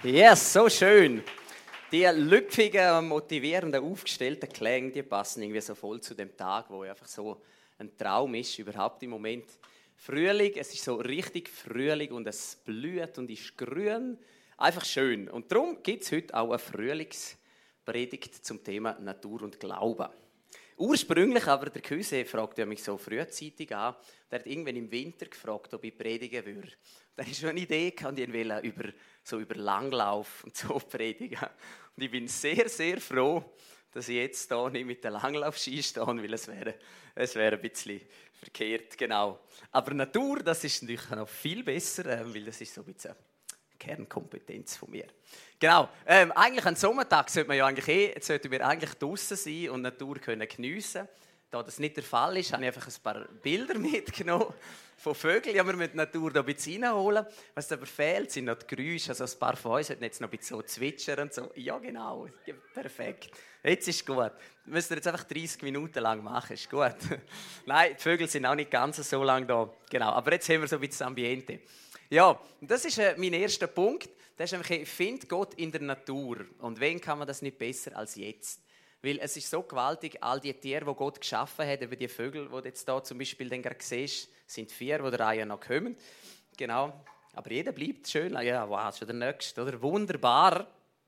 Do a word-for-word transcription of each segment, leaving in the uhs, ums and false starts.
Yes, so schön. Die lüpfigen, motivierenden, aufgestellten Klänge, die passen irgendwie so voll zu dem Tag, wo einfach so ein Traum ist, überhaupt im Moment. Frühling, es ist so richtig Frühling und es blüht und ist grün. Einfach schön. Und darum gibt es heute auch eine Frühlingspredigt zum Thema Natur und Glauben. Ursprünglich aber, der Küse fragte mich so frühzeitig an, der hat irgendwann im Winter gefragt, ob ich predigen würde. Da hatte ich schon eine Idee, und ich wollte über, so über Langlauf und so predigen. Und ich bin sehr, sehr froh, dass ich jetzt hier nicht mit der Langlaufski stehe, weil es wäre, es wäre ein bisschen verkehrt, genau. Aber Natur, das ist natürlich noch viel besser, weil das ist so ein bisschen Kernkompetenz von mir. Genau, ähm, eigentlich an Sommertag sollte man ja eigentlich eh, sollten wir eigentlich draußen sein und Natur können geniessen. Da das nicht der Fall ist, habe ich einfach ein paar Bilder mitgenommen von Vögeln. Ja, wir müssen die Natur da ein bisschen reinholen. Was aber fehlt, sind noch die Geräusche. Also ein paar von uns sollten jetzt noch ein bisschen so zwitschern und so. Ja, genau, ja, perfekt. Jetzt ist gut. Das müsst ihr jetzt einfach dreißig Minuten lang machen, ist gut. Nein, die Vögel sind auch nicht ganz so lange da. Genau, aber jetzt haben wir so ein bisschen das Ambiente. Ja, das ist äh, mein erster Punkt. Das ist einfach, find Gott in der Natur. Und wen kann man das nicht besser als jetzt? Weil es ist so gewaltig, all die Tiere, die Gott geschaffen hat, über die Vögel, die du jetzt hier zum Beispiel dann gerade siehst, sind vier, die der Reihe noch kommen. Genau. Aber jeder bleibt schön. Ja, wow, schon der Nächste, oder? Wunderbar.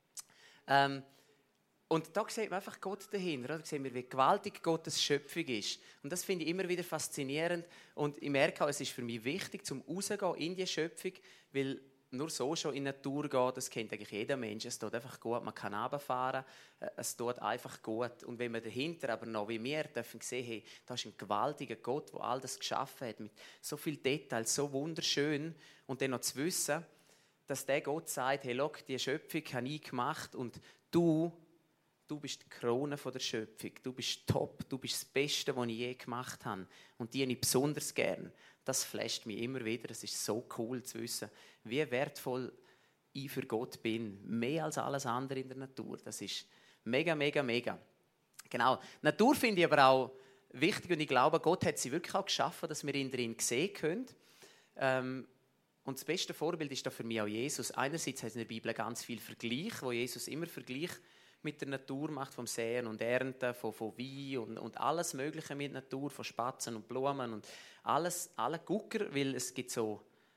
Ähm, Und da sieht man einfach Gott dahinter. Da sehen wir, wie gewaltig Gottes Schöpfung ist. Und das finde ich immer wieder faszinierend. Und ich merke auch, es ist für mich wichtig, zum Rausgehen in die Schöpfung, weil nur so schon in die Natur gehen, das kennt eigentlich jeder Mensch. Es tut einfach gut, man kann runterfahren, es tut einfach gut. Und wenn wir dahinter aber noch wie wir dürfen sehen, hey, da ist ein gewaltiger Gott, der all das geschaffen hat, mit so vielen Details, so wunderschön. Und dann noch zu wissen, dass der Gott sagt, hey, schau, die Schöpfung habe ich gemacht und du, Du bist die Krone der Schöpfung. Du bist top. Du bist das Beste, was ich je gemacht habe. Und die habe ich besonders gern. Das flasht mich immer wieder. Es ist so cool zu wissen, wie wertvoll ich für Gott bin. Mehr als alles andere in der Natur. Das ist mega, mega, mega. Genau. Natur finde ich aber auch wichtig. Und ich glaube, Gott hat sie wirklich auch geschaffen, dass wir ihn drin sehen können. Ähm, Und das beste Vorbild ist da für mich auch Jesus. Einerseits hat es in der Bibel ganz viel Vergleich, wo Jesus immer Vergleich mit der Natur macht, vom Säen und Ernten, von, von Wein und, und alles Mögliche mit der Natur, von Spatzen und Blumen und alles, alle Gucker, weil es gibt so,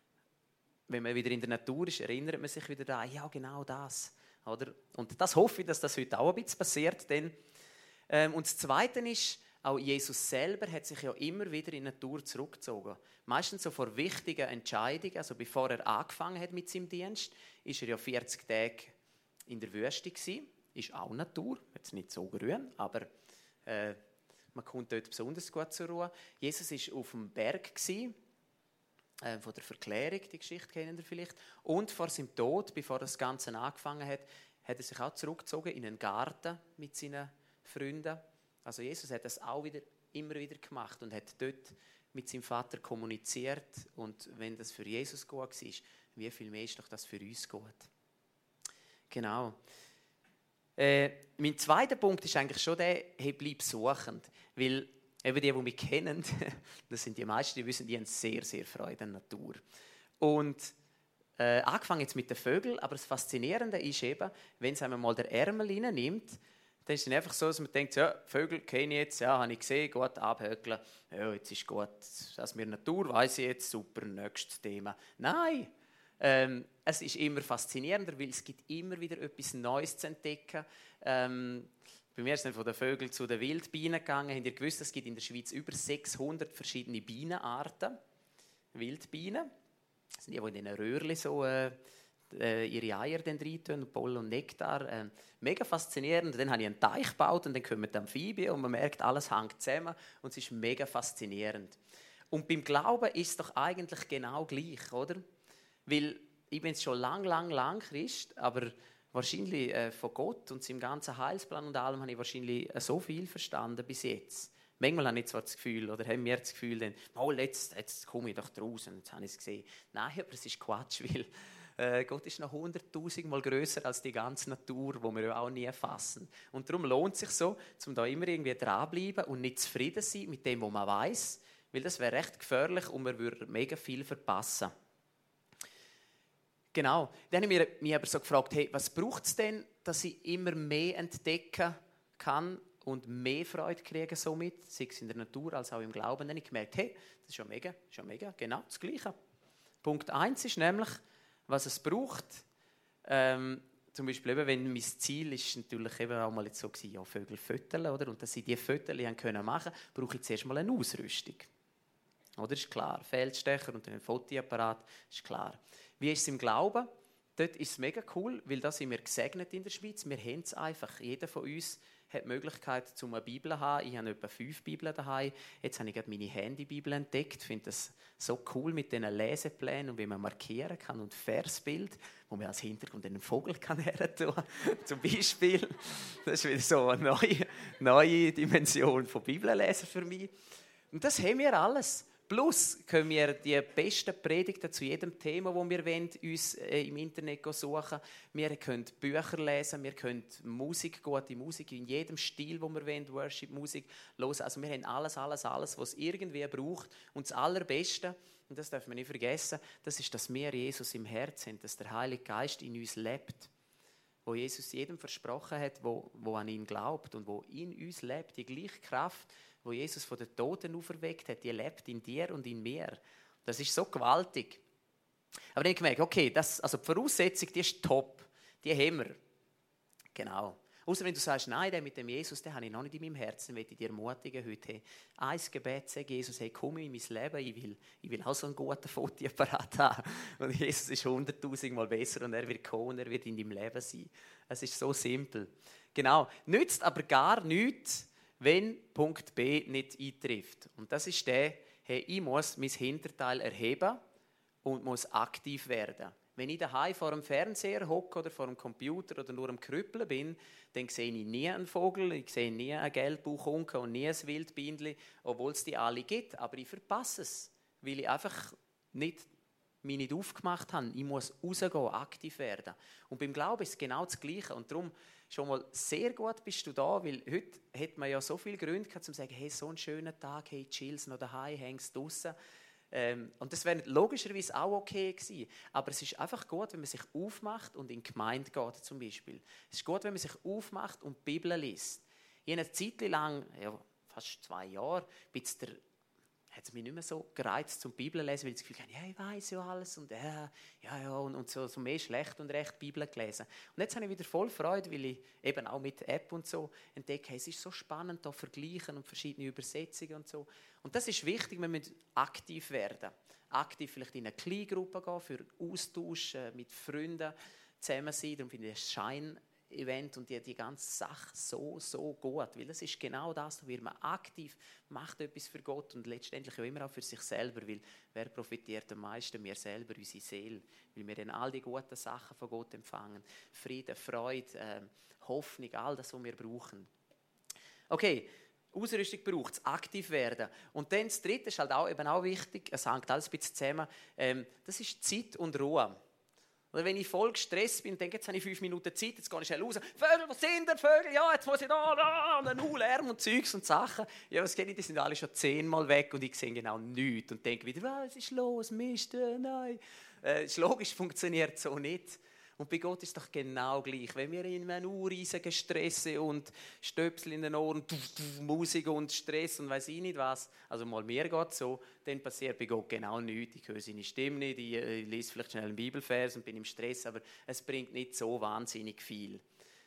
wenn man wieder in der Natur ist, erinnert man sich wieder daran, ja genau das, oder? Und das hoffe ich, dass das heute auch ein bisschen passiert, denn, ähm, und das Zweite ist, auch Jesus selber hat sich ja immer wieder in die Natur zurückgezogen. Meistens so vor wichtigen Entscheidungen, also bevor er angefangen hat mit seinem Dienst, ist er ja vierzig Tage in der Wüste gewesen. Ist auch Natur, jetzt nicht so grün, aber äh, man kommt dort besonders gut zur Ruhe. Jesus war auf dem Berg, gewesen, äh, von der Verklärung, die Geschichte kennen ihr vielleicht. Und vor seinem Tod, bevor das Ganze angefangen hat, hat er sich auch zurückgezogen in einen Garten mit seinen Freunden. Also Jesus hat das auch wieder, immer wieder gemacht und hat dort mit seinem Vater kommuniziert. Und wenn das für Jesus gut war, wie viel mehr ist doch das für uns gut? Genau. Äh, mein zweiter Punkt ist eigentlich schon der, hey, bleib suchend. Weil eben die, die mich kennen, das sind die meisten, die wissen, die haben sehr, sehr Freude an Natur. Und äh, angefangen jetzt mit den Vögeln, aber das Faszinierende ist eben, wenn es einmal der Ärmel reinnimmt, dann ist es einfach so, dass man denkt, ja, Vögel kenne ich jetzt, ja, habe ich gesehen, gut, abhökeln, ja, jetzt ist gut, dass wir Natur, weiss ich jetzt, super, nächstes Thema. Nein! Ähm, es ist immer faszinierender, weil es gibt immer wieder etwas Neues zu entdecken. Ähm, bei mir ist es von den Vögeln zu den Wildbienen gegangen. Habt ihr gewusst, es gibt in der Schweiz über sechshundert verschiedene Bienenarten? Wildbienen. Das sind die, die in diesen Röhrchen so äh, ihre Eier reintun, Pollen und Nektar. Äh, mega faszinierend. Und dann habe ich einen Teich gebaut und dann kommen die Amphibien und man merkt, alles hängt zusammen und es ist mega faszinierend. Und beim Glauben ist es doch eigentlich genau gleich, oder? Weil ich bin jetzt schon lang, lang, lang Christ, aber wahrscheinlich äh, von Gott und seinem ganzen Heilsplan und allem habe ich wahrscheinlich äh, so viel verstanden bis jetzt. Manchmal habe ich zwar das Gefühl, oder haben wir das Gefühl, dann, oh, jetzt, jetzt komme ich doch draus und jetzt habe ich es gesehen. Nein, aber es ist Quatsch, weil äh, Gott ist noch hunderttausend Mal grösser als die ganze Natur, die wir ja auch nie fassen. Und darum lohnt es sich so, um da immer irgendwie dranbleiben und nicht zufrieden sein mit dem, was man weiss, weil das wäre recht gefährlich und man würde mega viel verpassen. Genau. Dann habe ich mich aber so gefragt, hey, was braucht es denn, dass ich immer mehr entdecken kann und mehr Freude kriege somit, sei es in der Natur als auch im Glauben. Dann habe ich gemerkt, hey, das ist schon mega, schon mega, genau das Gleiche. Punkt eins ist nämlich, was es braucht. Ähm, zum Beispiel, eben, wenn mein Ziel ist natürlich eben auch mal jetzt so gewesen, ja, Vögel füttern, oder? Und dass sie diese Fötterchen machen können, brauche ich zuerst mal eine Ausrüstung. Oder ist klar, Feldstecher und ein Fotoapparat, ist klar. Wie ist es im Glauben? Dort ist es mega cool, weil da sind wir gesegnet in der Schweiz. Wir haben es einfach. Jeder von uns hat die Möglichkeit, um eine Bibel zu haben. Ich habe etwa fünf Bibeln daheim. Jetzt habe ich gerade meine Handybibel entdeckt. Ich finde das so cool mit diesen Leseplänen und wie man markieren kann und Versbild, wo man als Hintergrund einen Vogel kann hertun kann. Zum Beispiel. Das ist wieder so eine neue, neue Dimension von Bibellesen für mich. Und das haben wir alles. Plus können wir die besten Predigten zu jedem Thema, das wir wollen, uns im Internet suchen. Wir können Bücher lesen, wir können Musik, gute Musik in jedem Stil, wo wir wollen, Worship-Musik hören. Also wir haben alles, alles, alles, was es irgendwie braucht. Und das Allerbeste, und das darf man nicht vergessen, das ist, dass wir Jesus im Herzen haben, dass der Heilige Geist in uns lebt. Wo Jesus jedem versprochen hat, wo, wo an ihn glaubt und wo in uns lebt, die gleiche Kraft, wo Jesus von den Toten auferweckt hat, die lebt in dir und in mir. Das ist so gewaltig. Aber dann habe ich gemerkt, okay, das, also die Voraussetzung, die ist top. Die haben wir. Genau. Außer wenn du sagst, nein, den mit dem Jesus, den habe ich noch nicht in meinem Herzen, möchte ich dir ermutigen heute. Hey, ein Gebet, sag Jesus, hey, komm in mein Leben, ich will, ich will auch so einen guten Fotoapparat haben. Und Jesus ist hunderttausend Mal besser und er wird kommen und er wird in deinem Leben sein. Es ist so simpel. Genau. Nützt aber gar nichts, wenn Punkt B nicht eintrifft. Und das ist der, hey, ich muss mein Hinterteil erheben und muss aktiv werden. Wenn ich daheim vor dem Fernseher hocke oder vor dem Computer oder nur am Krüppeln bin, dann sehe ich nie einen Vogel, ich sehe nie einen Gelbbauchunken und nie ein Wildbienchen, obwohl es die alle gibt. Aber ich verpasse es, weil ich einfach nicht, mich nicht aufgemacht habe. Ich muss rausgehen, aktiv werden. Und beim Glauben ist es genau das Gleiche. Und darum schon mal sehr gut bist du da, weil heute hat man ja so viele Gründe gehabt, um zu sagen, hey, so einen schönen Tag, hey, chillst noch daheim, hängst draussen. Ähm, und das wäre logischerweise auch okay gewesen. Aber es ist einfach gut, wenn man sich aufmacht und in die Gemeinde geht zum Beispiel. Es ist gut, wenn man sich aufmacht und die Bibel liest. Ich habe eine Zeit lang, ja, fast zwei Jahre, bis der hat es mich nicht mehr so gereizt zum Bibel lesen, weil ich das Gefühl hatte, ja, ich weiss ja alles und äh, ja, ja, und, und so, so mehr schlecht und recht Bibel gelesen. Und jetzt habe ich wieder voll Freude, weil ich eben auch mit App und so entdecke, hey, es ist so spannend, da vergleichen und verschiedene Übersetzungen und so. Und das ist wichtig, wir müssen aktiv werden. Aktiv vielleicht in eine Kleingruppe gehen, für Austausch äh, mit Freunden zusammen sein. Darum finde ich das Shine-Event und die, die ganze Sache so, so gut. Weil das ist genau das, da wird man aktiv, macht etwas für Gott und letztendlich auch immer auch für sich selber. Weil wer profitiert am meisten? Wir selber, unsere Seele. Weil wir dann all die guten Sachen von Gott empfangen. Frieden, Freude, äh, Hoffnung, all das, was wir brauchen. Okay. Ausrüstung braucht es, aktiv werden. Und dann das Dritte ist halt auch, eben auch wichtig, es hängt alles ein bisschen zusammen, ähm, das ist Zeit und Ruhe. Oder wenn ich voll gestresst bin und denke, jetzt habe ich fünf Minuten Zeit, jetzt gehe ich schnell raus, Vögel, was sind denn Vögel? Ja, jetzt muss ich da, da, und dann Lärm und Zeugs und Sachen. Ja, was kenne ich, die sind alle schon zehnmal weg und ich sehe genau nichts und denke wieder, was ist los, Mist, äh, nein. Äh, ist logisch, funktioniert so nicht. Und bei Gott ist es doch genau gleich. Wenn wir in einem urriesigen Stress und Stöpsel in den Ohren, Musik und Stress und weiss ich nicht was, also mal mir geht so, dann passiert bei Gott genau nichts. Ich höre seine Stimme nicht, ich, ich lese vielleicht schnell einen Bibelvers und bin im Stress, aber es bringt nicht so wahnsinnig viel.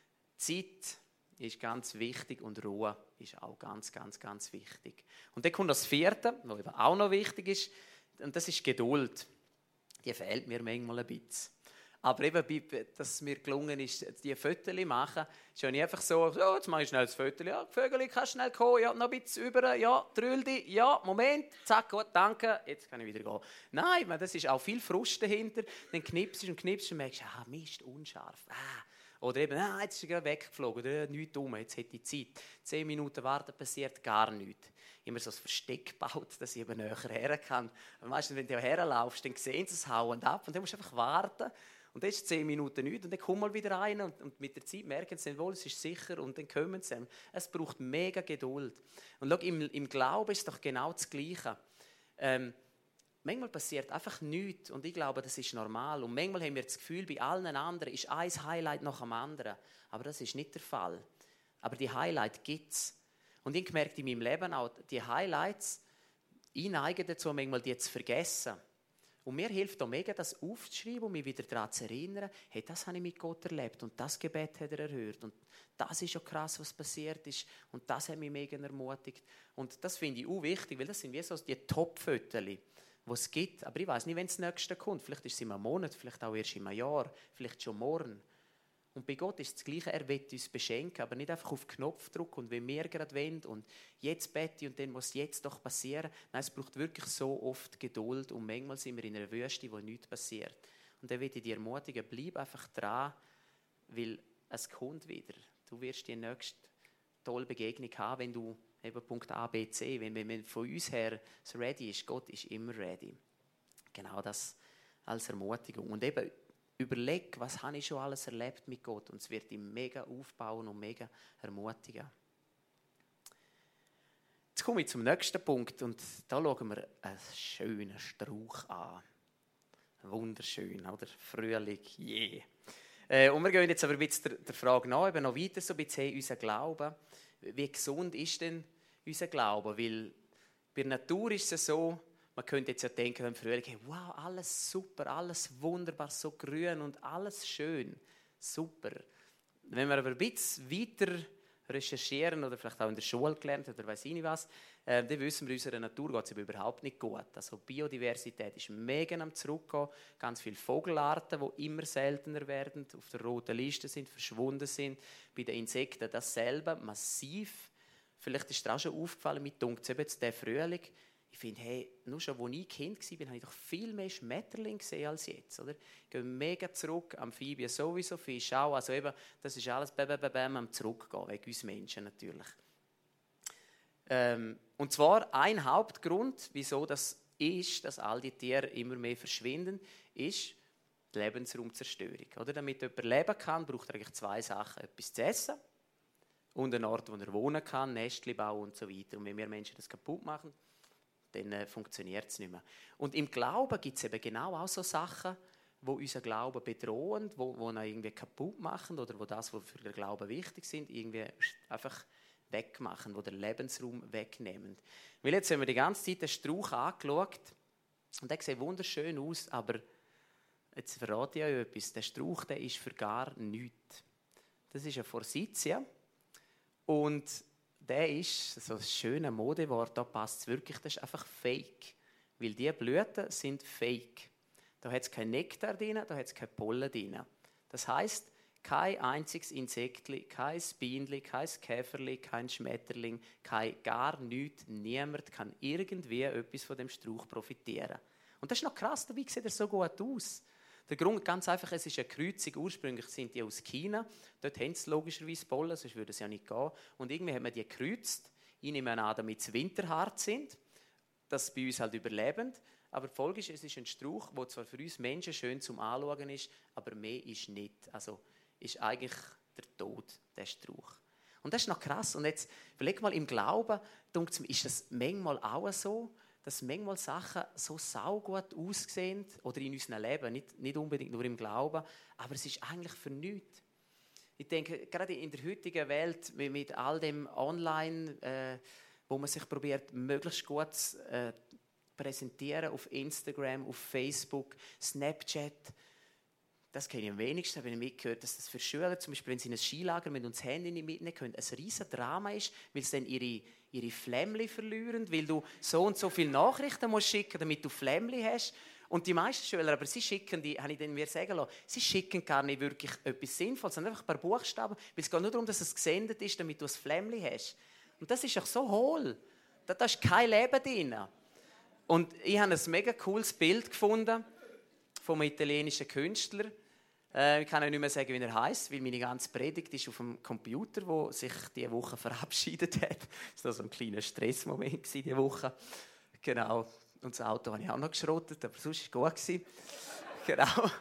Zeit ist ganz wichtig und Ruhe ist auch ganz, ganz, ganz wichtig. Und dann kommt das Vierte, was auch noch wichtig ist, und das ist Geduld. Die fehlt mir manchmal ein bisschen. Aber eben, dass es mir gelungen ist, die Fotos zu machen, ist ja nicht einfach so, ja, jetzt mache ich schnell das Foto, ja, Vögel, kannst schnell kommen, ja, noch ein bisschen über, ja, Trüldi, ja, Moment, zack, gut, danke, jetzt kann ich wieder gehen. Nein, man, das ist auch viel Frust dahinter, dann knipst und knipst und merkst, ah, Mist, unscharf, ah. Oder eben, ah, jetzt ist er gerade weggeflogen, oder nichts rum, jetzt hätte ich Zeit. Zehn Minuten warten, passiert gar nichts. Immer so ein Versteck gebaut, dass ich eben näher her kann. Aber meistens, wenn du herlaufst, dann sehen sie es hauend ab und dann musst du einfach warten. Und dann ist zehn Minuten nichts und dann kommt mal wieder rein und, und mit der Zeit merken sie wohl, es ist sicher und dann kommen sie. Es braucht mega Geduld. Und schau, im, im Glauben ist es doch genau das Gleiche. Ähm, manchmal passiert einfach nichts und ich glaube, das ist normal. Und manchmal haben wir das Gefühl, bei allen anderen ist ein Highlight nach dem anderen. Aber das ist nicht der Fall. Aber die Highlights gibt es. Und ich merke in meinem Leben auch, die Highlights, ich neige dazu, manchmal die zu vergessen. Und mir hilft auch mega, das aufzuschreiben und mich wieder daran zu erinnern, hey, das habe ich mit Gott erlebt und das Gebet hat er erhört und das ist ja krass, was passiert ist und das hat mich mega ermutigt. Und das finde ich auch wichtig, weil das sind wie so die Top-Fotos, die es gibt. Aber ich weiß nicht, wenn das nächste kommt. Vielleicht ist es in einem Monat, vielleicht auch erst in einem Jahr, vielleicht schon morgen. Und bei Gott ist das Gleiche, er will uns beschenken, aber nicht einfach auf den Knopf drücken und wie wir gerade wollen und jetzt bete und dann muss jetzt doch passieren. Nein, es braucht wirklich so oft Geduld und manchmal sind wir in einer Wüste, wo nichts passiert. Und dann will ich dich ermutigen, bleib einfach dran, weil es kommt wieder. Du wirst die nächste tolle Begegnung haben, wenn du eben Punkt A, B, C, wenn, wenn von uns her es ready ist, Gott ist immer ready. Genau das als Ermutigung. Und eben, überleg, was habe ich schon alles erlebt mit Gott und es wird dich mega aufbauen und mega ermutigen. Jetzt komme ich zum nächsten Punkt und da schauen wir einen schönen Strauch an. Wunderschön, oder? Frühling, yeah. Äh, und wir gehen jetzt aber ein bisschen der, der Frage nach, eben noch weiter so ein bisschen unser Glauben. Wie gesund ist denn unser Glaube? Weil bei der Natur ist es so, man könnte jetzt ja denken, im Frühling, hey, wow, alles super, alles wunderbar, so grün und alles schön. Super. Wenn wir aber ein bisschen weiter recherchieren oder vielleicht auch in der Schule gelernt oder weiss ich nicht was, äh, dann wissen wir, unserer Natur geht es überhaupt nicht gut. Also Biodiversität ist mega am Zurückgehen. Ganz viele Vogelarten, die immer seltener werden, auf der roten Liste sind, verschwunden sind. Bei den Insekten dasselbe, massiv. Vielleicht ist dir auch schon aufgefallen, mit dunkel eben jetzt der Frühling. Ich finde, hey, nur schon, als ich Kind war, habe ich doch viel mehr Schmetterlinge gesehen als jetzt. Oder? Ich gehe mega zurück, Amphibien sowieso, Fische auch. Also eben, das ist alles bäm, bäm, bäm, am Zurückgehen, wegen uns Menschen natürlich. Ähm, und zwar ein Hauptgrund, wieso das ist, dass all die Tiere immer mehr verschwinden, ist die Lebensraumzerstörung. Oder? Damit jemand leben kann, braucht er eigentlich zwei Sachen. Etwas zu essen und einen Ort, wo er wohnen kann, Nestchen bauen und so weiter. Und wenn wir Menschen das kaputt machen, dann äh, funktioniert es nicht mehr. Und im Glauben gibt es eben genau auch so Sachen, die unseren Glauben bedrohen, wo, wo ihn irgendwie kaputt machen oder wo das, was für den Glauben wichtig sind, irgendwie einfach wegmachen, wo den Lebensraum wegnehmen. Weil jetzt haben wir die ganze Zeit den Strauch angeschaut und der sieht wunderschön aus, aber jetzt verrate ich euch etwas, der Strauch, der ist für gar nichts. Das ist eine Forsythia und der ist, so ein schönes Modewort, da passt es wirklich, das ist einfach fake. Weil diese Blüten sind fake. Da hat es keinen Nektar drin, da hat es kein Pollen drin. Das heisst, kein einziges Insektli, kein Bienenli, kein Käferli, kein Schmetterling, kein gar nichts, niemand kann irgendwie etwas von dem Strauch profitieren. Und das ist noch krass, dabei sieht er so gut aus. Der Grund ganz einfach, es ist eine Kreuzung. Ursprünglich sind die aus China. Dort haben sie logischerweise Pollen, sonst würde es ja nicht gehen. Und irgendwie hat man die gekreuzt. Ich nehme an, damit sie winterhart sind. Das ist bei uns halt überlebend. Aber die Folge ist, es ist ein Strauch, der zwar für uns Menschen schön zum Anschauen ist, aber mehr ist nicht. Also ist eigentlich der Tod, der Strauch. Und das ist noch krass. Und jetzt, überleg mal, im Glauben, ist das manchmal auch so, dass manchmal Sachen so saugut aussehen oder in unserem Leben, nicht, nicht unbedingt nur im Glauben, aber es ist eigentlich für nichts. Ich denke, gerade in der heutigen Welt mit, mit all dem Online, äh, wo man sich probiert, möglichst gut zu äh, präsentieren auf Instagram, auf Facebook, Snapchat, das kenne ich am wenigsten, habe ich mitgehört, dass das für Schüler, zum Beispiel wenn sie in ein Skilager mit uns Handy nicht mitnehmen können, ein riesen Drama ist, weil sie dann ihre, ihre Flämmchen verlieren, weil du so und so viele Nachrichten musst schicken, damit du Flämmchen hast. Und die meisten Schüler, aber sie schicken, die habe ich dann mir sagen lassen, sie schicken gar nicht wirklich etwas Sinnvolles, sondern einfach ein paar Buchstaben, weil es geht nur darum, dass es gesendet ist, damit du ein Flämmchen hast. Und das ist doch so hohl. Da, da ist kein Leben drin. Und ich habe ein mega cooles Bild gefunden vom italienischen Künstler. Äh, ich kann euch nicht mehr sagen, wie er heisst, weil meine ganze Predigt ist auf dem Computer, der sich diese Woche verabschiedet hat. Das war so ein kleiner Stressmoment diese Woche. Genau. Und das Auto habe ich auch noch geschrottet, aber sonst war es gut. Genau.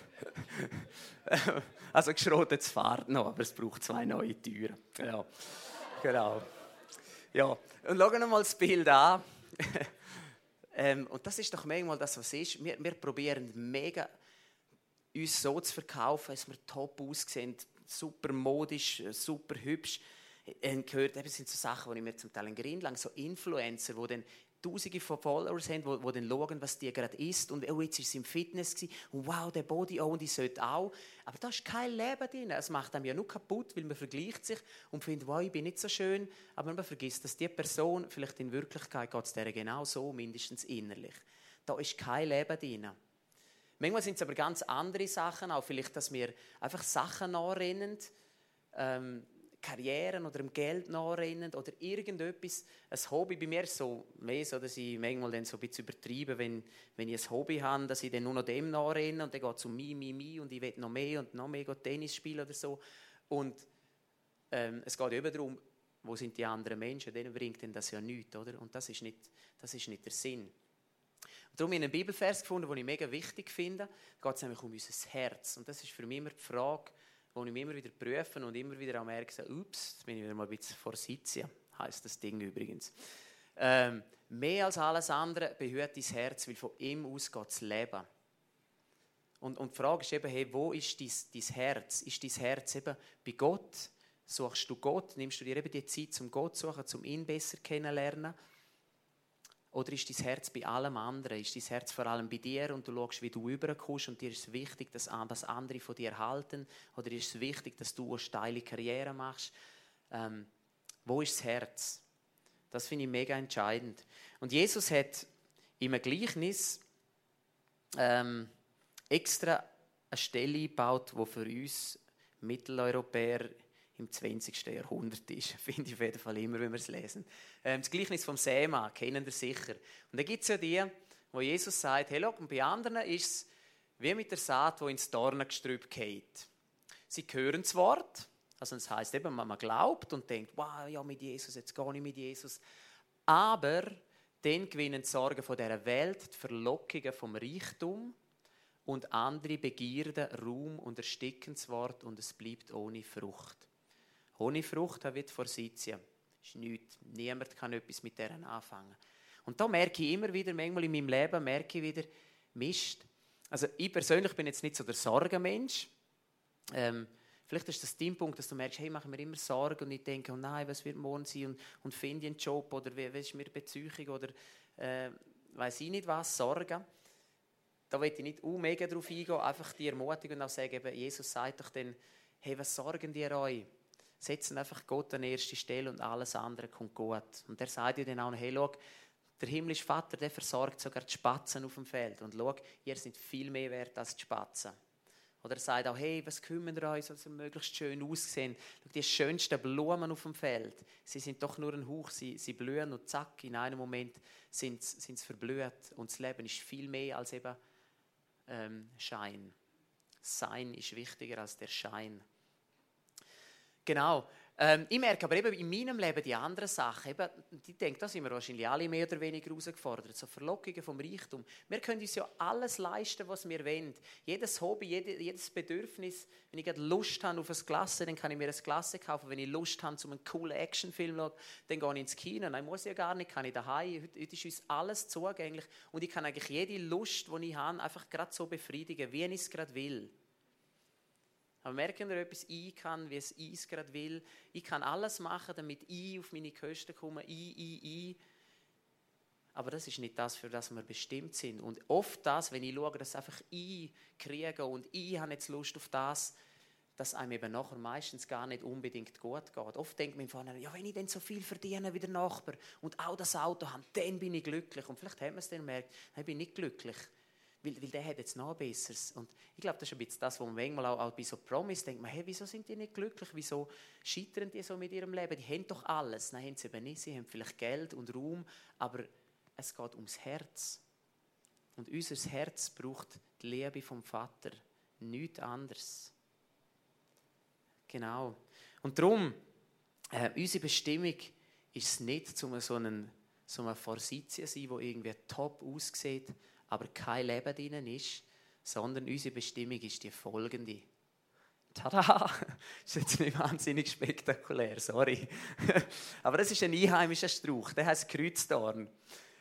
Also geschrottet fährt noch, aber es braucht zwei neue Türen. Ja. Genau. Ja. Und schauen wir mal das Bild an. Ähm, und das ist doch manchmal das, was ist. Wir, wir probieren mega, uns so zu verkaufen, dass wir top aussehen, super modisch, super hübsch. Ich habe gehört, das sind so Sachen, die ich mir zum Teil in Greenland, so Influencer, die dann Tausende von Followers haben, die, die dann schauen, was die gerade isst. Und oh, jetzt war sie im Fitness gewesen. Und wow, der Body, oh, und ich sollte auch. Aber da ist kein Leben drin. Es macht einem ja nur kaputt, weil man vergleicht sich und findet, wow, ich bin nicht so schön. Aber man vergisst, dass die Person, vielleicht in Wirklichkeit geht es der genau so, mindestens innerlich. Da ist kein Leben drin. Manchmal sind es aber ganz andere Sachen, auch vielleicht, dass wir einfach Sachen nachrennen, ähm, Karrieren oder dem Geld nachrennen oder irgendetwas, ein Hobby. Bei mir ist es so, mehr so, dass ich manchmal dann so ein bisschen übertreibe, wenn, wenn ich ein Hobby habe, dass ich dann nur noch dem nachrenne und dann geht es um mich, mich, mich und ich will noch mehr und noch mehr Tennis spielen oder so. Und ähm, es geht eben darum, wo sind die anderen Menschen, denen bringt denn das ja nichts, oder? Und das ist nicht, das ist nicht der Sinn. Und darum habe ich einen Bibelvers gefunden, den ich mega wichtig finde. Da geht es nämlich um unser Herz. Und das ist für mich immer die Frage, wo ich mich immer wieder prüfe und immer wieder merke, so, ups, jetzt bin ich wieder mal ein bisschen Forsythia, heisst das Ding übrigens. Ähm, mehr als alles andere behüt dein Herz, weil von ihm aus geht das Leben. Und, und die Frage ist eben, hey, wo ist dein, dein Herz? Ist dein Herz eben bei Gott? Suchst du Gott? Nimmst du dir eben die Zeit, zum Gott zu suchen, um ihn besser kennenzulernen? Oder ist dein Herz bei allem anderen? Ist dein Herz vor allem bei dir und du schaust, wie du rüberkommst und dir ist es wichtig, dass das andere von dir halten? Oder ist es wichtig, dass du eine steile Karriere machst? Ähm, wo ist das Herz? Das finde ich mega entscheidend. Und Jesus hat im Gleichnis ähm, extra eine Stelle gebaut, die für uns Mitteleuropäer im zwanzigsten Jahrhundert ist. Finde ich auf jeden Fall immer, wenn wir es lesen. Ähm, das Gleichnis vom Sämann, kennen ihr sicher. Und da gibt es ja die, wo Jesus sagt, hey, look, und bei anderen ist es wie mit der Saat, die ins Dornengestrüpp geht. Sie hören das Wort, also das heisst eben, man glaubt und denkt, wow, ja, mit Jesus, jetzt gehe ich mit Jesus. Aber dann gewinnen die Sorgen von dieser Welt, die Verlockungen vom Reichtum und andere Begierden Ruhm und ersticken das Wort und es bleibt ohne Frucht. Ohne Frucht wird Forsythia. Ist nichts. Niemand kann etwas mit deren anfangen. Und da merke ich immer wieder, manchmal in meinem Leben, merke ich wieder, Mist. Also ich persönlich bin jetzt nicht so der Sorgenmensch. Ähm, vielleicht ist das dein Punkt, dass du merkst, hey, ich mache mir immer Sorgen und ich denke, oh nein, was wird morgen sein und, und finde ich einen Job oder wie, wie ist mir Beziehung oder äh, weiss ich nicht was, Sorgen. Da will ich nicht uh, mega drauf eingehen, einfach die ermutigen und auch sagen, eben, Jesus sagt doch dann, hey, was sorgen die euch? Setzen einfach Gott an erste Stelle und alles andere kommt gut. Und er sagt dir dann auch, hey, schau, der himmlische Vater, der versorgt sogar die Spatzen auf dem Feld. Und schau, ihr seid viel mehr wert als die Spatzen. Oder er sagt auch, hey, was kümmert ihr euch, dass ihr möglichst schön aussehen? Schau, die schönsten Blumen auf dem Feld, sie sind doch nur ein Hauch, sie, sie blühen und zack, in einem Moment sind sie verblüht. Und das Leben ist viel mehr als eben ähm, Schein. Sein ist wichtiger als der Schein. Genau. Ähm, ich merke aber eben in meinem Leben die anderen Sachen. Eben, ich denke, da sind wir wahrscheinlich alle mehr oder weniger herausgefordert. So Verlockungen vom Reichtum. Wir können uns ja alles leisten, was wir wollen. Jedes Hobby, jede, jedes Bedürfnis. Wenn ich Lust habe auf ein Klasse, dann kann ich mir ein Klasse kaufen. Wenn ich Lust habe, um einen coolen Actionfilm zu schauen, dann gehe ich ins Kino. Nein, muss ich ja gar nicht, kann ich daheim. Heute, heute ist uns alles zugänglich. Und ich kann eigentlich jede Lust, die ich habe, einfach gerade so befriedigen, wie ich es gerade will. Aber merken wir etwas, ich kann, wie es ich gerade will. Ich kann alles machen, damit ich auf meine Kosten komme. Ich, ich, ich. Aber das ist nicht das, für das wir bestimmt sind. Und oft das, wenn ich schaue, dass einfach ich kriege und ich habe jetzt Lust auf das, dass einem eben nachher meistens gar nicht unbedingt gut geht. Oft denkt man vorne, ja, wenn ich dann so viel verdiene wie der Nachbar und auch das Auto habe, dann bin ich glücklich. Und vielleicht hat man es dann gemerkt, ich bin nicht glücklich. Weil, weil der hat jetzt noch Besseres. Und ich glaube, das ist ein bisschen das, was man manchmal auch, auch bei so Promis denkt, man, hey, wieso sind die nicht glücklich? Wieso scheitern die so mit ihrem Leben? Die haben doch alles. Nein, haben sie eben nicht. Sie haben vielleicht Geld und Ruhm, aber es geht ums Herz. Und unser Herz braucht die Liebe vom Vater. Nichts anderes. Genau. Und darum, äh, unsere Bestimmung ist es nicht, um so einen, so einen Forsythia zu sein, der irgendwie top aussieht, aber kein Leben drin ist, sondern unsere Bestimmung ist die folgende. Tada! Das ist jetzt nicht wahnsinnig spektakulär, sorry. Aber das ist ein einheimischer Strauch, der heisst Kreuzdorn.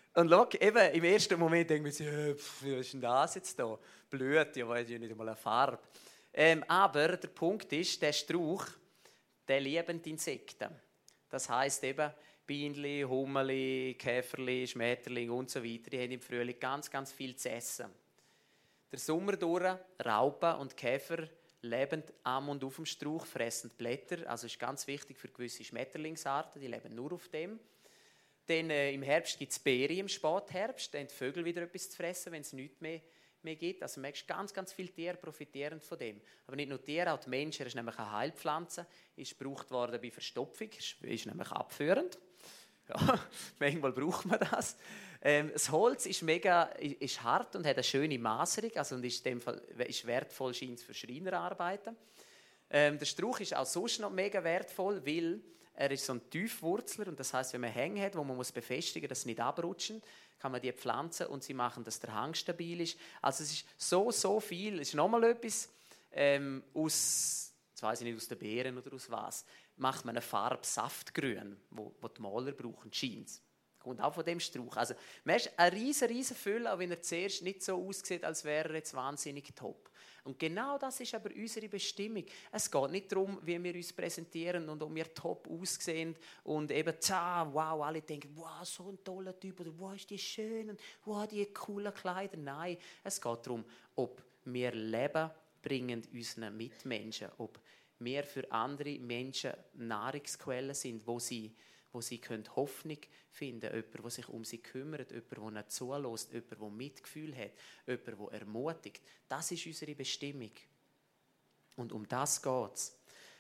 Und schau, eben im ersten Moment denken wir so, äh, pff, was ist denn das jetzt da? Blüht, ja, weiß ja nicht einmal eine Farbe. Ähm, aber der Punkt ist, der Strauch, der liebt Insekten. Das heisst eben, Bienenli, Hummerli, Käferli, Schmetterlinge und so weiter, die haben im Frühling ganz, ganz viel zu essen. Der Sommer durch, Raupen und Käfer leben am und auf dem Strauch, fressen Blätter. Also ist ganz wichtig für gewisse Schmetterlingsarten, die leben nur auf dem. Dann äh, im Herbst gibt es Beeren, im Spätherbst, dann haben die Vögel wieder etwas zu fressen, wenn es nichts mehr, mehr gibt. Also merkst ganz, ganz viele Tiere profitieren von dem. Aber nicht nur Tiere, auch die Menschen. Er ist nämlich eine Heilpflanze, ist gebraucht worden bei Verstopfung, ist, ist nämlich abführend. Ja, manchmal braucht man das. Ähm, das Holz ist mega, ist hart und hat eine schöne Maserung, also und ist, in dem Fall, ist wertvoll scheint für Schreinerarbeiten. Ähm, der Strauch ist auch sonst noch mega wertvoll, weil er ist so ein Tiefwurzler und das heißt, wenn man Hänge hat, wo man muss befestigen, dass sie nicht abrutschen, kann man die pflanzen und sie machen, dass der Hang stabil ist. Also es ist so, so viel. Es ist nochmal etwas ähm, aus, jetzt weiss ich nicht, aus den Beeren oder aus was, macht man eine Farbe Saftgrün, wo, wo die Maler brauchen, scheint. Kommt auch von dem Strauch. Also, man ist eine riesen, riesen Fülle, auch wenn er zuerst nicht so aussieht, als wäre er jetzt wahnsinnig top. Und genau das ist aber unsere Bestimmung. Es geht nicht darum, wie wir uns präsentieren und ob wir top aussehen und eben, tja, wow, alle denken, wow, so ein toller Typ oder wow, ist die schön und wow, die coolen Kleider. Nein, es geht darum, ob wir Leben bringen unseren Mitmenschen, ob wir für andere Menschen Nahrungsquellen sind, wo sie, wo sie Hoffnung finden können. Jemand, der sich um sie kümmert, jemand, der ihnen zulässt, jemand, der Mitgefühl hat, jemand, der ermutigt. Das ist unsere Bestimmung. Und um das geht es.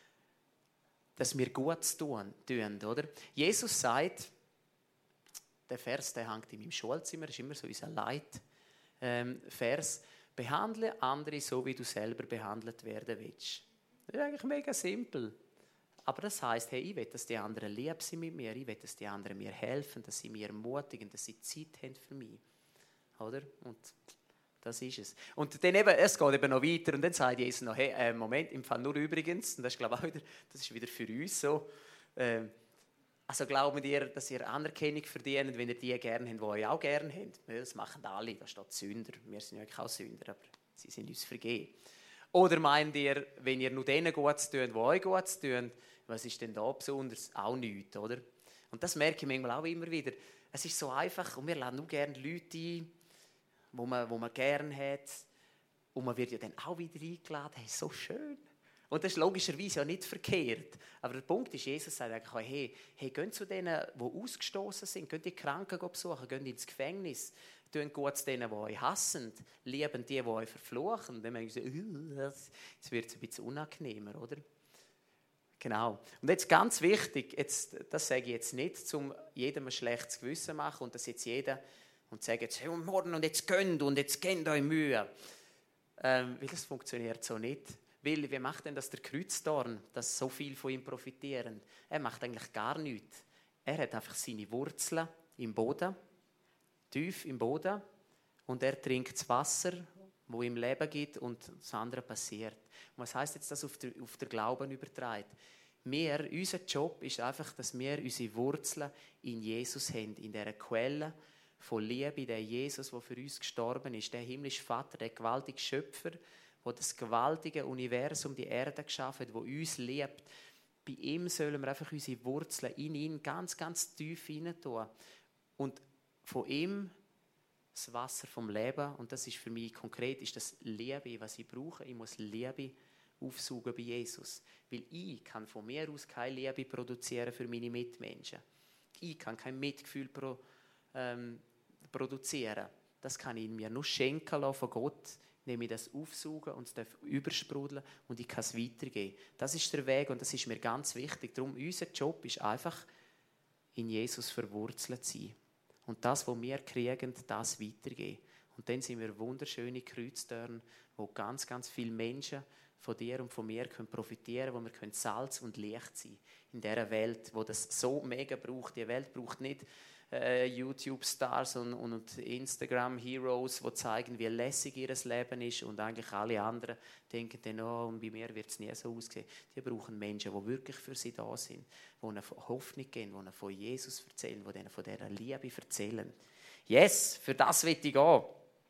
Dass wir Gutes tun, tun, oder? Jesus sagt, der Vers, der hängt in meinem Schulzimmer, das ist immer so unser Leitvers, ähm, behandle andere so, wie du selber behandelt werden willst. Das ist eigentlich mega simpel. Aber das heisst, hey, ich will, dass die anderen lieb sind mit mir, ich will, dass die anderen mir helfen, dass sie mir ermutigen, dass sie Zeit haben für mich. Oder? Und das ist es. Und dann eben, es geht eben noch weiter und dann sagt Jesus noch, hey, äh, Moment, im Fall nur übrigens, und das ist, glaube ich, auch wieder, das ist wieder für uns so, äh, also glauben ihr, dass ihr Anerkennung verdient, wenn ihr die gerne habt, die euch auch gerne habt? Ja, das machen alle, da steht Sünder, wir sind ja auch Sünder, aber sie sind uns vergeben. Oder meint ihr, wenn ihr nur denen Gutes tut, die euch Gutes tun, was ist denn da besonders? Auch nichts, oder? Und das merke ich manchmal auch immer wieder. Es ist so einfach und wir laden nur gerne Leute ein, wo man, wo man gerne hat. Und man wird ja dann auch wieder eingeladen. Hey, so schön. Und das ist logischerweise ja nicht verkehrt. Aber der Punkt ist, Jesus sagt eigentlich, hey, hey, geht zu denen, die ausgestoßen sind, geht die Kranken besuchen, geht ins Gefängnis, tun gut zu denen, die euch hassen, lieben die, die euch verfluchen. Dann merken sie, jetzt wird es ein bisschen unangenehmer, oder? Genau. Und jetzt ganz wichtig, jetzt, das sage ich jetzt nicht, um jedem ein schlechtes Gewissen zu machen und dass jetzt jeder und sagt jetzt, hey, morgen und jetzt gönnt und jetzt gebt euch Mühe. Ähm, weil das funktioniert so nicht. Weil, wie macht denn das der Kreuzdorn, dass so viel von ihm profitieren? Er macht eigentlich gar nichts. Er hat einfach seine Wurzeln im Boden, tief im Boden, und er trinkt das Wasser, wo ihm Leben gibt, und das andere passiert. Und was heisst jetzt das auf der, auf der Glauben übertragen? Wir, unser Job ist einfach, dass wir unsere Wurzeln in Jesus haben, in dieser Quelle von Liebe, der Jesus, der für uns gestorben ist, der himmlische Vater, der gewaltige Schöpfer, der das gewaltige Universum, die Erde geschaffen hat, der uns liebt. Bei ihm sollen wir einfach unsere Wurzeln in ihn ganz, ganz tief hinein tun. Und von ihm das Wasser vom Leben, und das ist für mich konkret, ist das Liebe, was ich brauche. Ich muss Liebe aufsaugen bei Jesus. Weil ich kann von mir aus keine Liebe produzieren für meine Mitmenschen. Ich kann kein Mitgefühl pro, ähm, produzieren. Das kann ich in mir nur schenken lassen von Gott, indem ich das aufsaugen und es darf übersprudeln und ich kann es weitergeben. Das ist der Weg und das ist mir ganz wichtig. Darum, unser Job ist einfach, in Jesus verwurzelt zu sein. Und das, was wir kriegen, das weitergeben. Und dann sind wir wunderschöne Kreuztörn, wo ganz, ganz viele Menschen von dir und von mir können profitieren, wo wir können Salz und Licht sein in dieser Welt, wo das so mega braucht. Die Welt braucht nicht äh, YouTube-Stars und, und Instagram-Heroes, die zeigen, wie lässig ihr Leben ist, und eigentlich alle anderen denken dann, oh, und bei mir wird es nie so aussehen. Die brauchen Menschen, die wirklich für sie da sind, die ihnen Hoffnung geben, die ihnen von Jesus erzählen, die ihnen von dieser Liebe erzählen. Yes, für das will ich gehen.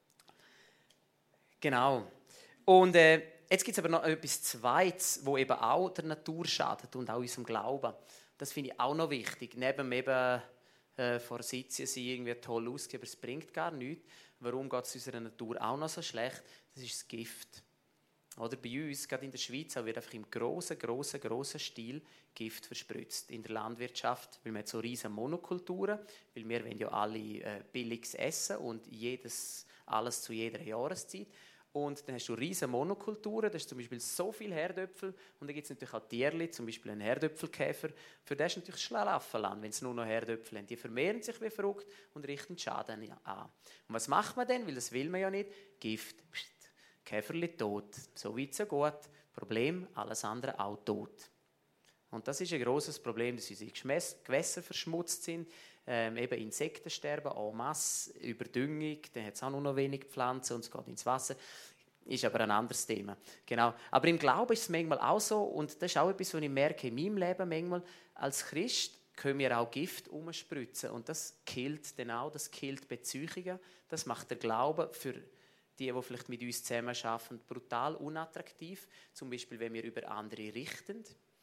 Genau. Und äh, jetzt gibt es aber noch etwas Zweites, wo eben auch der Natur schadet und auch unserem Glauben. Das finde ich auch noch wichtig. Neben eben äh, vor Sitzen sie irgendwie toll ausgeben, aber es bringt gar nichts. Warum geht es unserer Natur auch noch so schlecht? Das ist das Gift. Oder bei uns, gerade in der Schweiz, wird einfach im grossen, grossen, grossen Stil Gift verspritzt. In der Landwirtschaft, weil wir so riesen Monokulturen, weil wir wollen ja alle äh, billiges Essen und jedes, alles zu jeder Jahreszeit. Und dann hast du riesen Monokulturen, das ist zum Beispiel so viel Herdöpfel und dann gibt es natürlich auch Tierchen, zum Beispiel einen Herdöpfelkäfer, für das ist natürlich Schlaraffenland, wenn es nur noch Herdöpfel haben. Die vermehren sich wie verrückt und richten Schaden an. Und was macht man denn? Weil das will man ja nicht. Gift. Psst. Käferli tot. So weit, so gut. Problem, alles andere auch tot. Und das ist ein grosses Problem, dass unsere Gewässer verschmutzt sind, ähm, eben Insekten sterben, en masse, Überdüngung, dann hat es auch nur noch wenig Pflanzen und es geht ins Wasser. Ist aber ein anderes Thema. Genau. Aber im Glauben ist es manchmal auch so, und das ist auch etwas, was ich merke in meinem Leben manchmal, als Christ können wir auch Gift umspritzen und das killt dann auch, das killt Beziehungen, das macht der Glaube für die, die vielleicht mit uns zusammenarbeiten, brutal unattraktiv. Zum Beispiel, wenn wir über andere richten,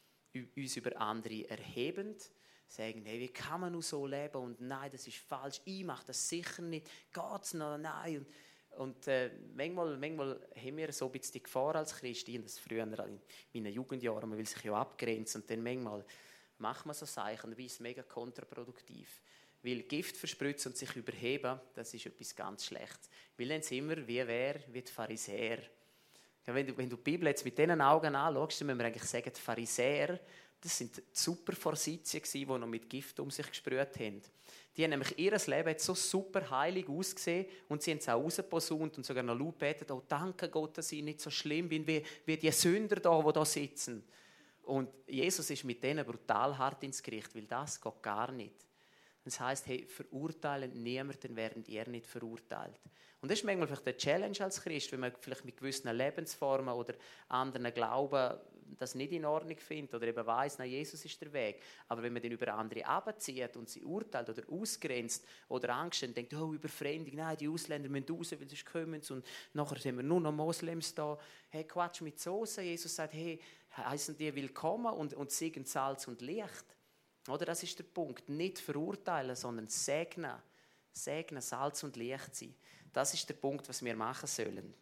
uns über andere erheben, sagen, hey, wie kann man nur so leben und nein, das ist falsch, ich mache das sicher nicht, geht's noch, nein. Und, und äh, manchmal, manchmal haben wir so ein bisschen die Gefahr als Christen, das früher in meinen Jugendjahren, man will sich ja abgrenzen und dann manchmal macht man so Sachen, dann ist es mega kontraproduktiv. Weil Gift verspritzen und sich überheben, das ist etwas ganz Schlechtes. Weil dann sind wir wie wer, wie die Pharisäer. Wenn du, wenn du die Bibel jetzt mit diesen Augen anschaust, dann müssen wir eigentlich sagen, die Pharisäer, das sind super Vorsitzer, die noch mit Gift um sich gesprüht haben. Die haben nämlich ihr Leben jetzt so super heilig ausgesehen und sie haben es auch rausgeposaunt und sogar noch laut gebetet, oh danke Gott, dass ich nicht so schlimm bin wie, wie die Sünder da, die da sitzen. Und Jesus ist mit denen brutal hart ins Gericht, weil das geht gar nicht. Das heisst, hey, verurteilen niemanden, während ihr nicht verurteilt. Und das ist manchmal vielleicht eine Challenge als Christ, wenn man vielleicht mit gewissen Lebensformen oder anderen Glauben das nicht in Ordnung findet oder eben weiss, nein, Jesus ist der Weg. Aber wenn man den über andere abzieht und sie urteilt oder ausgrenzt oder Angst hat, denkt, oh, Überfremdung, nein, die Ausländer müssen raus, weil sonst kommen sie und nachher sind wir nur noch Moslems da. Hey, Quatsch mit Soße. Jesus sagt, hey, heißen die willkommen und, und siegen Salz und Licht. Oder das ist der Punkt. Nicht verurteilen, sondern segnen. Segnen, Salz und Licht sein. Das ist der Punkt, was wir machen sollen.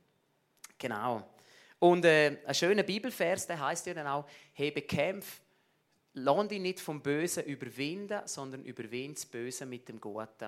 Genau. Und äh, ein schöner Bibelvers, der heißt ja dann auch, hey, bekämpf, lass dich nicht vom Bösen überwinden, sondern überwinde das Böse mit dem Guten.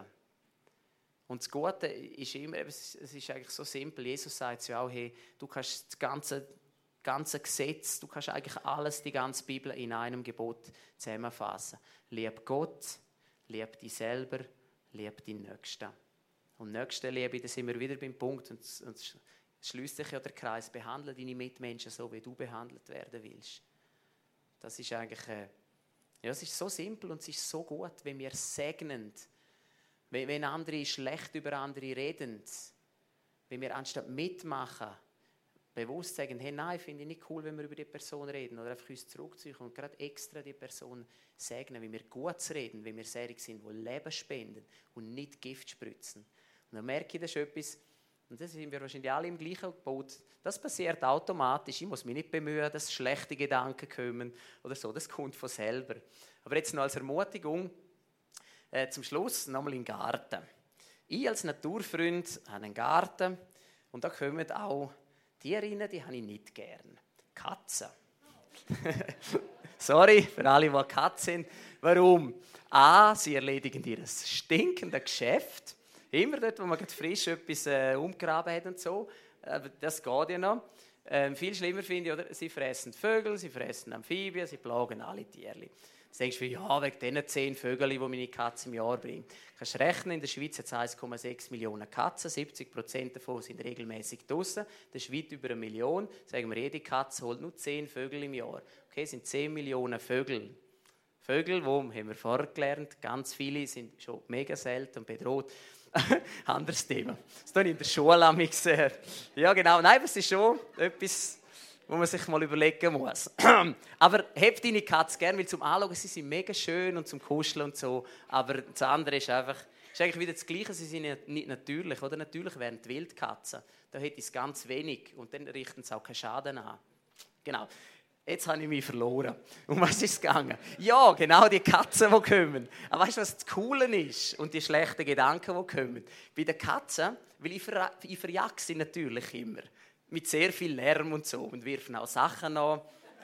Und das Gute ist immer, es ist eigentlich so simpel. Jesus sagt ja auch, hey, du kannst das ganze ganze Gesetz, du kannst eigentlich alles, die ganze Bibel in einem Gebot zusammenfassen. Lieb Gott, lieb dich selber, lieb deinen Nächsten. Und Nächstenliebe, da sind wir wieder beim Punkt, und es schließt sich ja der Kreis, behandle deine Mitmenschen so, wie du behandelt werden willst. Das ist eigentlich, äh, ja, es ist so simpel und es ist so gut, wenn wir segnen, wenn, wenn andere schlecht über andere reden, wenn wir anstatt mitmachen, bewusst sagen, hey, nein, finde ich nicht cool, wenn wir über die Person reden oder einfach uns zurückziehen und gerade extra die Person segnen, wie wir gut reden, wie wir Serie sind, die Leben spenden und nicht Gift spritzen. Und dann merke ich, das ist etwas, und das sind wir wahrscheinlich alle im gleichen Boot, das passiert automatisch, ich muss mich nicht bemühen, dass schlechte Gedanken kommen oder so, das kommt von selber. Aber jetzt noch als Ermutigung, äh, zum Schluss nochmal im Garten. Ich als Naturfreund habe einen Garten und da kommen auch Tiere, die habe ich nicht gern. Katzen. Sorry für alle, die Katzen sind. Warum? A, sie erledigen ihr stinkendes Geschäft. Immer dort, wo man frisch etwas äh, umgraben hat und so. Aber das geht ja noch. Ähm, viel schlimmer finde ich, oder? Sie fressen Vögel, sie fressen Amphibien, sie plagen alle Tiere. Jetzt denkst du, ja, wegen diesen zehn Vögeln, die meine Katze im Jahr bringt. Du kannst rechnen, in der Schweiz hat es eins Komma sechs Millionen Katzen, siebzig Prozent davon sind regelmäßig draussen. Das ist weit über eine Million. Sagen wir, jede Katze holt nur zehn Vögel im Jahr. Okay, das sind zehn Millionen Vögel. Vögel, wo, haben wir vorher gelernt, ganz viele sind schon mega selten und bedroht. Anderes Thema. Das habe ich in der Schule am gesehen. Ja, genau. Nein, aber es ist schon etwas, wo man sich mal überlegen muss. Aber heb deine Katze gerne, weil zum Anschauen, sie sind mega schön und zum Kuscheln und so. Aber das andere ist einfach, ist eigentlich wieder das Gleiche, sie sind ja nicht natürlich. Oder natürlich wären die Wildkatzen, da hätte es ganz wenig und dann richten sie auch keinen Schaden an. Genau. Jetzt habe ich mich verloren. Um was ist es gegangen? Ja, genau, die Katzen, die kommen. Aber weißt du, was das Coole ist? Und die schlechten Gedanken, die kommen? Bei den Katzen, weil ich, ver ich verjage sie natürlich immer. Mit sehr viel Lärm und so. Und wirfen auch Sachen an.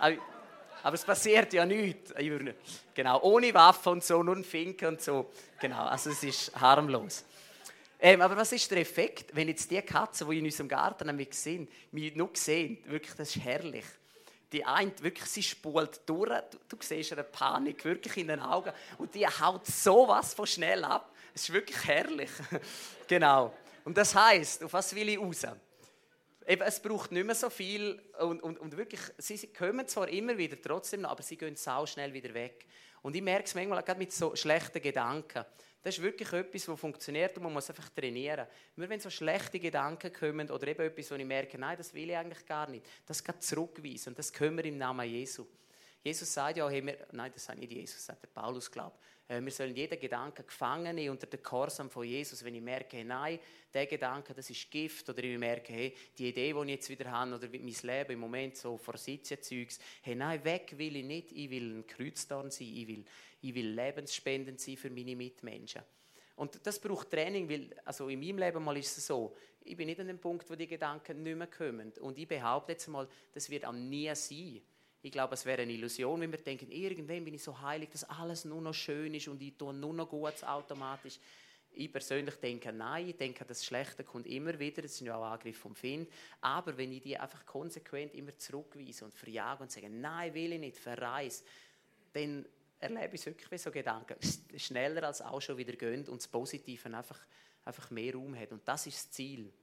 Aber es passiert ja nichts. Genau, ohne Waffe und so, nur ein Finken und so. Genau, also es ist harmlos. Ähm, aber was ist der Effekt, wenn jetzt die Katzen, die in unserem Garten nämlich sehen, mich noch sehen? Wirklich, das ist herrlich. Die eine, wirklich, sie spult durch, du, du siehst eine Panik wirklich in den Augen und die haut sowas von schnell ab. Es ist wirklich herrlich. Genau. Und das heisst, auf was will ich raus? Eben, es braucht nicht mehr so viel und, und, und wirklich, sie, sie kommen zwar immer wieder trotzdem noch, aber sie gehen sau schnell wieder weg. Und ich merke es manchmal gerade mit so schlechten Gedanken. Das ist wirklich etwas, das funktioniert und man muss einfach trainieren. Nur wenn so schlechte Gedanken kommen oder eben etwas, wo ich merke, nein, das will ich eigentlich gar nicht, das geht zurückweisen und das können wir im Namen Jesu. Jesus sagt ja, hey, wir, nein, das sagt nicht Jesus, das sagt der Paulus, glaube ich. Wir sollen jeden Gedanken gefangen nehmen unter den Gehorsam von Jesus. Wenn ich merke, hey, nein, der Gedanke, das ist Gift, oder ich merke, hey, die Idee, die ich jetzt wieder habe, oder mein Leben im Moment so Forsythia-Zeugs, hey, nein, weg will ich nicht, ich will ein Kreuzdorn sein, ich will, ich will lebensspendend sein für meine Mitmenschen. Und das braucht Training, weil also in meinem Leben mal ist es so, ich bin nicht an dem Punkt, wo die Gedanken nicht mehr kommen. Und ich behaupte jetzt mal, das wird auch nie sein. Ich glaube, es wäre eine Illusion, wenn wir denken, irgendwann bin ich so heilig, dass alles nur noch schön ist und ich tue nur noch Gutes automatisch. Ich persönlich denke, nein, ich denke, das Schlechte kommt immer wieder, das sind ja auch Angriffe vom Find. Aber wenn ich die einfach konsequent immer zurückweise und verjage und sage, nein, will ich nicht, verreise, dann erlebe ich es wirklich wie so Gedanken, schneller als auch schon wieder gehen und das Positive einfach, einfach mehr Raum hat. Und das ist das Ziel.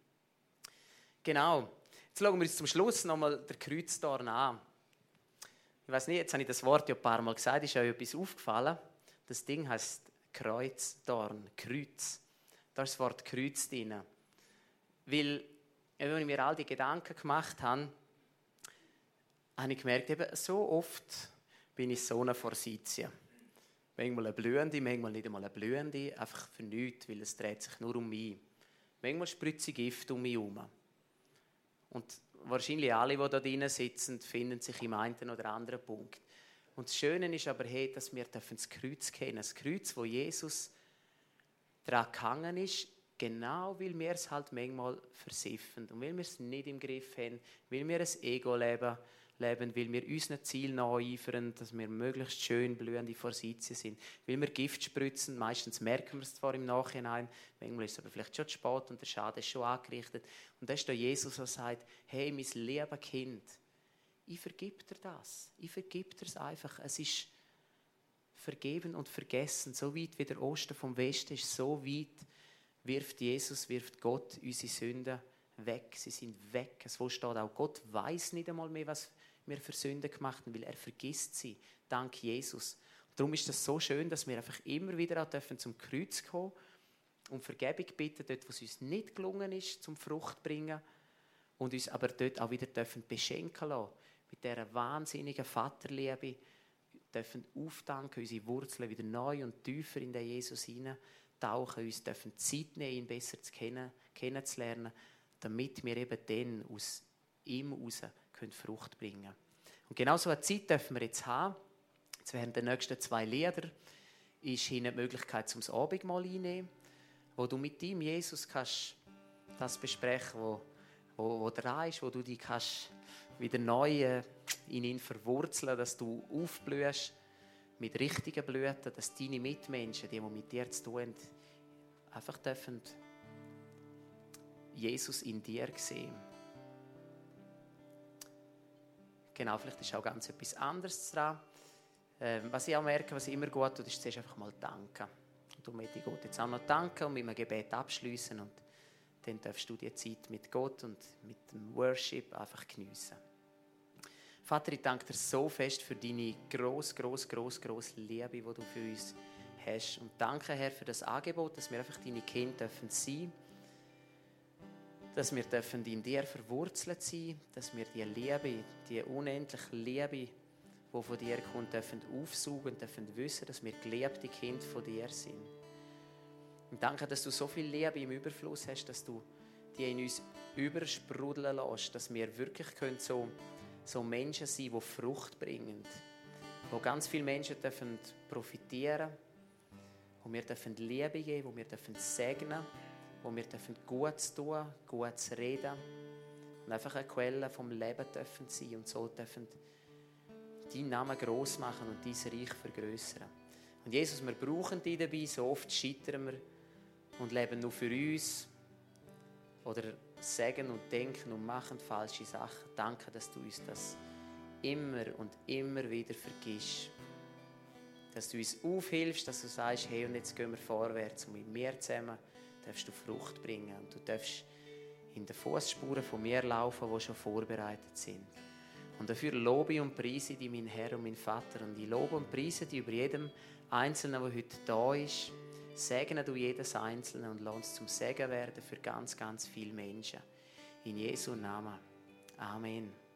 Genau. Jetzt schauen wir uns zum Schluss nochmal den Kreuzdorn an. Ich weiß nicht, jetzt habe ich das Wort ja ein paar Mal gesagt, ist euch etwas aufgefallen? Das Ding heisst Kreuzdorn, Kreuz. Da ist das Wort Kreuz drin. Weil, wenn ich mir all die Gedanken gemacht habe, habe ich gemerkt, eben, so oft bin ich so eine Forsythia. Manchmal eine Blühende, manchmal nicht einmal eine Blühende, einfach für nichts, weil es dreht sich nur um mich. Manchmal spritze ich Gift um mich herum. Und wahrscheinlich alle, die da drinnen sitzen, finden sich im einen oder anderen Punkt. Und das Schöne ist aber, hey, dass wir das Kreuz kennen. Das Kreuz, wo Jesus daran gehangen ist, genau weil wir es halt manchmal versiffen. Und weil wir es nicht im Griff haben, weil wir ein Ego leben, leben, weil wir unseren Ziel nacheifern, dass wir möglichst schön blühende Forsythien sind, weil wir Gift spritzen, meistens merken wir es zwar im Nachhinein, manchmal ist es aber vielleicht schon zu spät und der Schaden ist schon angerichtet. Und da ist da Jesus, der sagt, hey, mein liebes Kind, ich vergib dir das, ich vergib dir es einfach, es ist vergeben und vergessen, so weit wie der Osten vom Westen ist, so weit wirft Jesus, wirft Gott unsere Sünden weg, sie sind weg. Es steht auch, Gott weiß nicht einmal mehr, was wir für Sünden gemacht haben, weil er vergisst sie, dank Jesus. Und darum ist es so schön, dass wir einfach immer wieder auch dürfen zum Kreuz kommen und Vergebung bitten, dort, wo es uns nicht gelungen ist, zum Frucht bringen und uns aber dort auch wieder dürfen beschenken lassen, mit dieser wahnsinnigen Vaterliebe, dürfen auftanken, unsere Wurzeln wieder neu und tiefer in den Jesus hineintauchen, uns dürfen Zeit nehmen, ihn besser zu kennen, kennenzulernen, damit wir eben dann aus ihm heraus Frucht bringen können. Und genau so eine Zeit dürfen wir jetzt haben. Jetzt während der nächsten zwei Lieder ist hier die Möglichkeit zum Abendmahl einnehmen, wo du mit ihm, Jesus, kannst das besprechen, wo, wo, wo dran ist, wo du dich kannst wieder neu in ihn verwurzeln, dass du aufblühst mit richtigen Blüten, dass deine Mitmenschen, die, die mit dir zu tun haben, einfach dürfen Jesus in dir sehen. Genau, vielleicht ist auch ganz etwas anderes dran. Ähm, was ich auch merke, was ich immer gut tue, ist zuerst einfach mal danken. Und darum möchte ich Gott jetzt auch noch danken und mit einem Gebet abschließen. Und dann darfst du die Zeit mit Gott und mit dem Worship einfach geniessen. Vater, ich danke dir so fest für deine gross, gross, gross, gross Liebe, die du für uns hast. Und danke, Herr, für das Angebot, dass wir einfach deine Kinder dürfen sein, dass wir dürfen in dir verwurzelt sein, dass wir die Liebe, die unendliche Liebe, die von dir kommt, dürfen aufsaugen, dürfen wissen, dass wir geliebte Kinder von dir sind. Und danke, dass du so viel Liebe im Überfluss hast, dass du die in uns übersprudeln lässt, dass wir wirklich können so, so Menschen sein, die Frucht bringen, wo ganz viele Menschen dürfen profitieren, wo wir dürfen Liebe geben, wo wir dürfen segnen, wo wir dürfen Gutes tun, Gutes reden und einfach eine Quelle vom Leben dürfen sein und so dürfen deinen Namen gross machen und dein Reich vergrößern. Und Jesus, wir brauchen dich dabei, so oft scheitern wir und leben nur für uns oder sagen und denken und machen falsche Sachen. Danke, dass du uns das immer und immer wieder vergisst. Dass du uns aufhilfst, dass du sagst, hey, und jetzt gehen wir vorwärts und mit mir zusammen darfst du Frucht bringen und du darfst in den Fußspuren von mir laufen, die schon vorbereitet sind. Und dafür lobe ich und preise dich, mein Herr und mein Vater. Und ich lobe und preise dich über jedem Einzelnen, der heute da ist. Segne du jedes Einzelne und lass uns zum Segen werden für ganz, ganz viele Menschen. In Jesu Namen. Amen.